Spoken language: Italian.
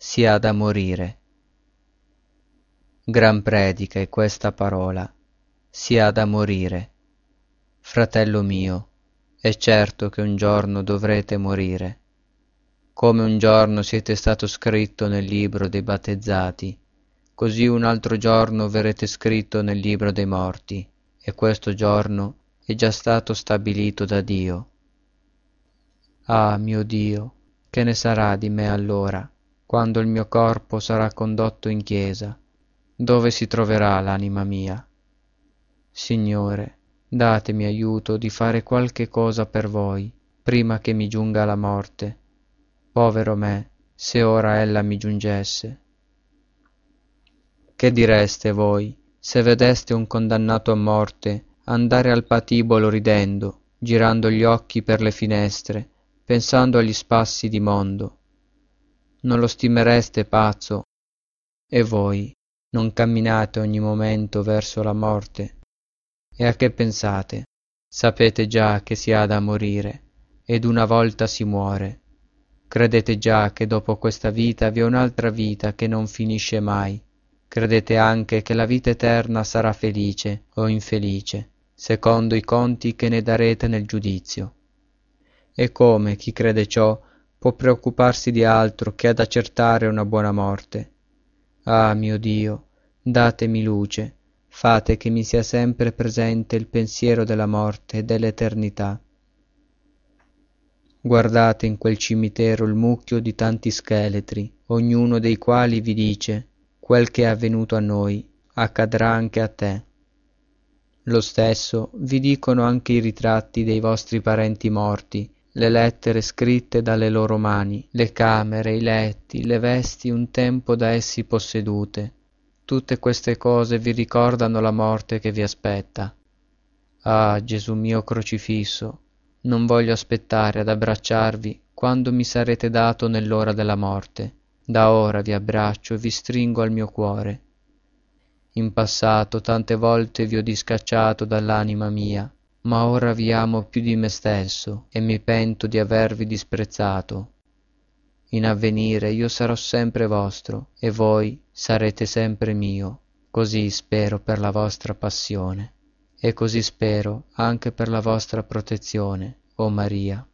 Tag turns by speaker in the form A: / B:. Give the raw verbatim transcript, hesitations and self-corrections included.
A: si ha da morire. Gran predica è questa parola, si ha da morire. Fratello mio, è certo che un giorno dovrete morire. Come un giorno siete stato scritto nel libro dei battezzati, così un altro giorno verrete scritto nel libro dei morti, e questo giorno è già stato stabilito da Dio. Ah, mio Dio, che ne sarà di me allora, quando il mio corpo sarà condotto in chiesa? Dove si troverà l'anima mia? Signore, datemi aiuto di fare qualche cosa per voi, prima che mi giunga la morte. Povero me, se ora ella mi giungesse. Che direste voi, se vedeste un condannato a morte andare al patibolo ridendo, girando gli occhi per le finestre, pensando agli spassi di mondo? Non lo stimereste pazzo? E voi, non camminate ogni momento verso la morte? E a che pensate? Sapete già che si ha da morire, ed una volta si muore. Credete già che dopo questa vita vi è un'altra vita che non finisce mai. Credete anche che la vita eterna sarà felice o infelice, secondo i conti che ne darete nel giudizio. E come chi crede ciò può preoccuparsi di altro che ad accertare una buona morte? Ah, mio Dio, datemi luce, fate che mi sia sempre presente il pensiero della morte e dell'eternità. Guardate in quel cimitero il mucchio di tanti scheletri, ognuno dei quali vi dice: quel che è avvenuto a noi accadrà anche a te. Lo stesso vi dicono anche i ritratti dei vostri parenti morti, le lettere scritte dalle loro mani, le camere, i letti, le vesti un tempo da essi possedute. Tutte queste cose vi ricordano la morte che vi aspetta. Ah, Gesù mio crocifisso, non voglio aspettare ad abbracciarvi quando mi sarete dato nell'ora della morte. Da ora vi abbraccio e vi stringo al mio cuore. In passato tante volte vi ho discacciato dall'anima mia, ma ora vi amo più di me stesso e mi pento di avervi disprezzato. In avvenire io sarò sempre vostro e voi sarete sempre mio, così spero per la vostra passione. E così spero anche per la vostra protezione, o Maria.